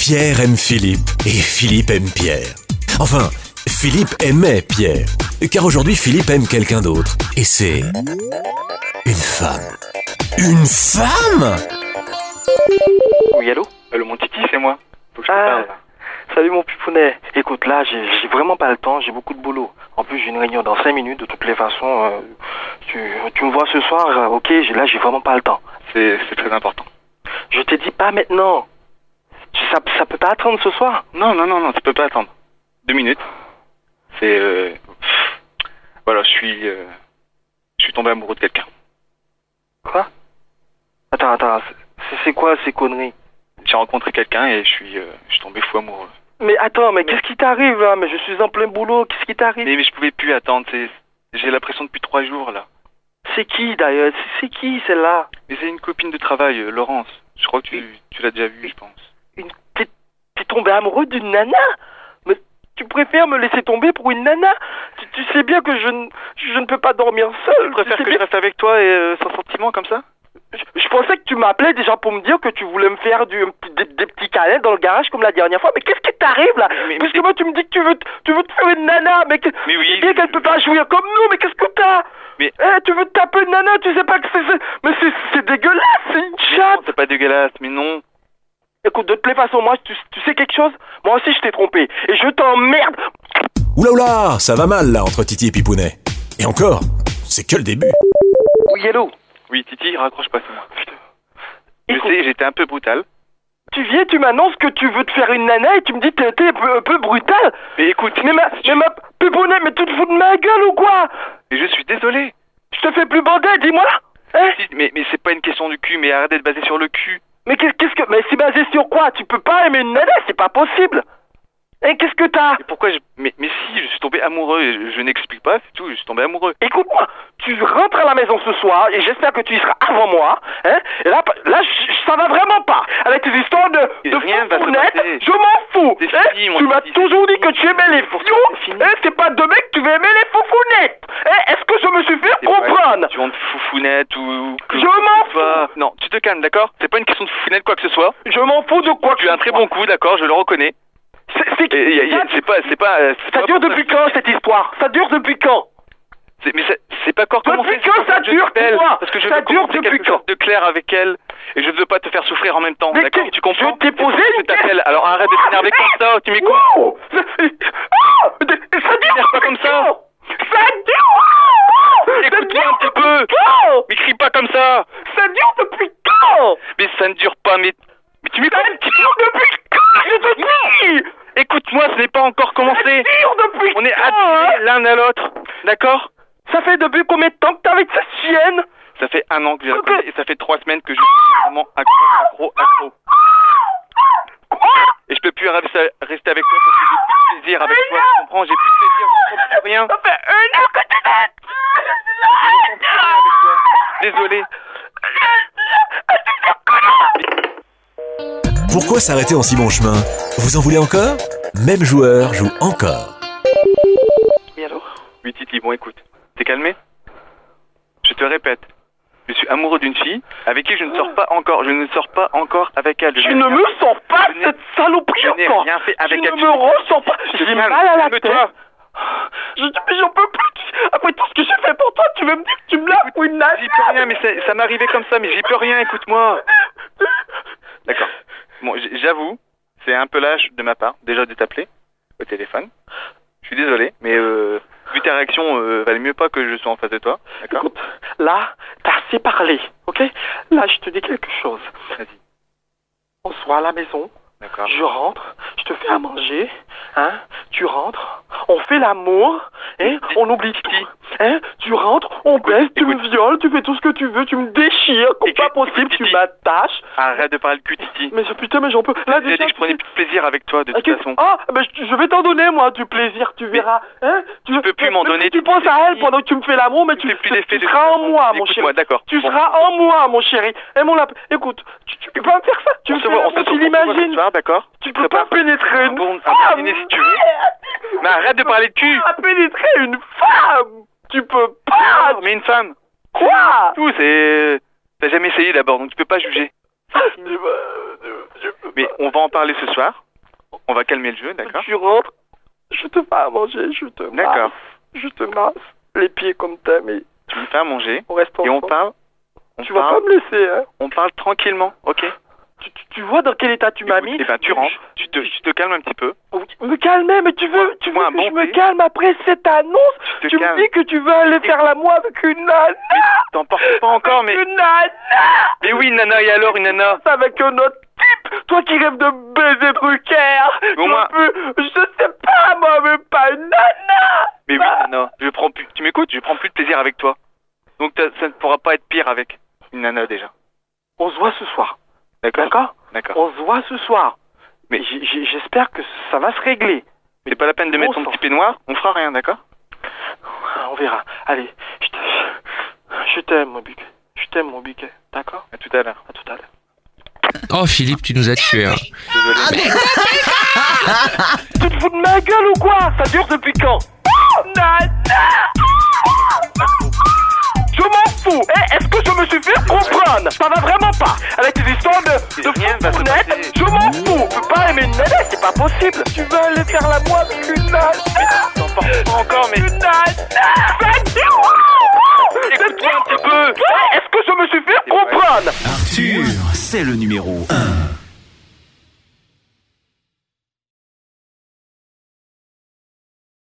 Pierre aime Philippe et Philippe aime Pierre. Enfin, Philippe aimait Pierre, car aujourd'hui Philippe aime quelqu'un d'autre. Et c'est... une femme. Une femme ? Oui, allô ? Allô, mon titi, c'est moi. Faut que je te parle. Salut mon pipounet. Écoute, là, j'ai vraiment pas le temps, j'ai beaucoup de boulot. En plus, j'ai une réunion dans 5 minutes, de toutes les façons. Tu me vois ce soir, ok, là, j'ai vraiment pas le temps. C'est très important. Je te dis pas maintenant. Ça peut pas attendre ce soir ? Non, tu peux pas attendre. 2 minutes. C'est... Voilà, je suis tombé amoureux de quelqu'un. Quoi ? Attends, c'est quoi ces conneries ? J'ai rencontré quelqu'un et je suis tombé fou amoureux. Mais attends, mais qu'est-ce qui t'arrive là ? Mais je suis en plein boulot, qu'est-ce qui t'arrive ? Mais je pouvais plus attendre, j'ai la pression depuis 3 jours là. C'est qui d'ailleurs ? C'est qui celle-là ? Mais c'est une copine de travail, Laurence. Je crois que tu l'as déjà vue, je pense. T'es tombé amoureux d'une nana ? Mais tu préfères me laisser tomber pour une nana ? Tu sais bien que je ne peux pas dormir seul. Tu préfères que je reste avec toi et sans sentiment comme ça ? Je pensais que tu m'appelais déjà pour me dire que tu voulais me faire des petits câlins dans le garage comme la dernière fois. Mais qu'est-ce qui t'arrive là ? Parce que moi tu me dis que tu veux te faire une nana. Mais oui. C'est bien qu'elle peut pas jouir comme nous. Mais qu'est-ce que t'as ? Mais... tu veux te taper une nana, tu sais pas que c'est... Mais c'est dégueulasse, c'est une chatte. C'est pas dégueulasse, mais non. Écoute, de toutes les façons, moi, tu sais quelque chose ? Moi aussi je t'ai trompé. Et je t'emmerde. Oula, ça va mal là entre Titi et Pipounet. Et encore, c'est que le début. Oui, hello. Oui, Titi, raccroche pas, c'est moi. Écoute, je sais, j'étais un peu brutal. Tu viens, tu m'annonces que tu veux te faire une nana et tu me dis que t'es un peu brutal. Mais écoute... Mais ma Pipounet, mais tu te fous de ma gueule ou quoi ? Mais je suis désolé. Je te fais plus bander, dis-moi. Hein ? Mais c'est pas une question du cul, mais arrête d'être basé sur le cul. Mais mais c'est basé sur quoi ? Tu peux pas aimer une nana, c'est pas possible. Et qu'est-ce que t'as ? Mais pourquoi mais si, je suis tombé amoureux, je n'explique pas, c'est tout, je suis tombé amoureux. Écoute-moi, tu rentres à la maison ce soir, et j'espère que tu y seras avant moi, hein ? Et là, ça va vraiment pas. Avec tes histoires de rien va se foufounettes, passer. je m'en fous. C'est Hein ? fini, mon Tu m'as petit, toujours dit que tu aimais les fions, hein ? C'est pas demain que tu vas aimer les foufounettes. Hein ? Est-ce que je me suis fait comprendre ? Tu veux de foufounette ou... Je m'en fous. Non, tu te calmes, d'accord ? C'est pas une question de foufounette, quoi que ce soit. Je m'en fous de quoi que Tu as un très bon coup, d'accord, je le reconnais. C'est pas... Ça dure depuis quand cette histoire ? Ça dure depuis quand ? Mais c'est pas encore commencé. Depuis quand ça dure, dis-moi ? Parce que je Ça veux dure commencer depuis quelque chose de clair avec elle. Et je ne veux pas te faire souffrir en même temps, Mais d'accord ? Tu comprends ? Je t'ai posé Je t'appelle, alors arrête de t'énerver comme ça, tu m'écoutes ? Wow ! Ça dure pas comme ça. Ça dure. Écoute-moi un petit peu. Mais crie pas comme ça. Ça dure depuis quand ? Mais ça ne dure pas, mais tu m'écoutes ? Ça dure depuis quand ? Je te dis. Écoute-moi, ce n'est pas encore commencé. Ça dure depuis On est quand, attirés l'un à l'autre, d'accord ? Ça fait depuis combien de temps que t'es avec cette chienne ? Ça fait 1 an que je la connais et ça fait 3 semaines que je suis vraiment accro. Et je peux plus rester avec toi parce que j'ai plus de plaisir avec toi, tu comprends ? J'ai plus de plaisir, je ne comprends plus rien. Ça fait 1 an que t'es là. Je ne comprends plus rien avec toi. Désolé. Pourquoi s'arrêter en si bon chemin ? Vous en voulez encore ? Même joueur joue encore. Oui, allô ? Oui, Titi, bon écoute, t'es calmé ? Je te répète, je suis amoureux d'une fille avec qui je ne sors pas encore. Je ne sors pas encore avec elle. Tu ne me sors pas cette saloperie encore. Je n'ai rien fait avec elle. Tu ne me ressens pas. J'ai mal à la tête. J'en peux plus. Après tout ce que j'ai fait pour toi, tu veux me dire que tu me laves pour une nage ? J'y peux rien, mais ça m'arrivait comme ça, mais j'y peux rien, écoute-moi. D'accord. Bon, j'avoue, c'est un peu lâche de ma part, déjà de t'appeler au téléphone. Je suis désolé, mais vu ta réaction, valait mieux pas que je sois en face de toi, d'accord ? Écoute, là, t'as assez parlé, ok ? Là, je te dis quelque chose. Vas-y. On se voit à la maison. D'accord. Je rentre, je te fais à manger, hein ? Tu rentres, on fait l'amour, hein ? On oublie tout, hein ? Tu rentres, on baisse, tu me violes, tu fais tout ce que tu veux, tu me déchires, comme pas possible, tu m'attaches. Arrête de parler de cul, Titi. Mais putain, mais j'en peux. Là, j'ai dit que je prenais plus de plaisir avec toi, de toute façon. Ah, ben je vais t'en donner, moi, du plaisir, tu verras, hein ? Tu peux plus m'en donner. Tu penses à elle pendant que tu me fais l'amour, mais tu seras en moi, mon chéri. D'accord. Tu seras en moi, mon chéri. Et mon lapin, écoute, tu peux pas me faire ça. Tu me fais l'amour, tu l'imagines. D'accord. Tu peux pas pénétrer une femme. Si tu veux. Mais arrête de parler de cul. À pénétrer une femme. Tu peux pas. Mais une femme. Quoi ? Tout, c'est... T'as jamais essayé d'abord, donc tu peux pas juger. Mais on va en parler ce soir. On va calmer le jeu, d'accord? Tu rentres, je te fais à manger, je te masse. D'accord. Je te masse. Les pieds comme t'aimes et Tu me fais à manger on reste et on ensemble. parle. Tu vas pas me laisser, hein? On parle tranquillement, ok? Tu vois dans quel état tu m'as mis? Eh ben, tu rentres, tu te calmes un petit peu. Me calmer, mais tu veux que Moi, bon je me thé. calme après cette annonce? Tu te Tu me calmes. dis que tu veux aller faire l'amour avec une nana? T'en portes pas encore, mais... Une nana! Mais oui, nana, et alors, une nana? C'est avec un autre type! Toi qui rêves de baiser Drucker! Mais au moins- Je sais pas, moi, mais pas une nana! Mais oui, nana, je prends plus... Tu m'écoutes? Je prends plus de plaisir avec toi. Donc ça ne pourra pas être pire avec une nana, déjà. On se voit ce soir. D'accord? D'accord? D'accord. On se voit ce soir. Mais- J'espère que ça va se régler. C'est pas la peine de Bon mettre ton sang. petit peignoir, on fera rien, d'accord? On verra. Allez, je t'aime, mon biquet. Je t'aime, mon biquet. D'accord? À tout à l'heure. À tout à l'heure. Oh Philippe, tu nous as tués. Hein. Désolé. Tu te fous de ma gueule ou quoi? Ça dure depuis quand? Nana! Je m'en fous! Est-ce que je me suis fait comprendre? Ça va vraiment pas! Avec tes histoires de Rien va se foufounette, passer. je m'en fous! Je peux pas aimer une nana, c'est pas possible! Tu veux aller faire l'amour avec une nana? T'en portes pas encore, mais... Une nana! Écoute-moi un petit peu. Est-ce que je me suis fait comprendre? Arthur, c'est le numéro 1.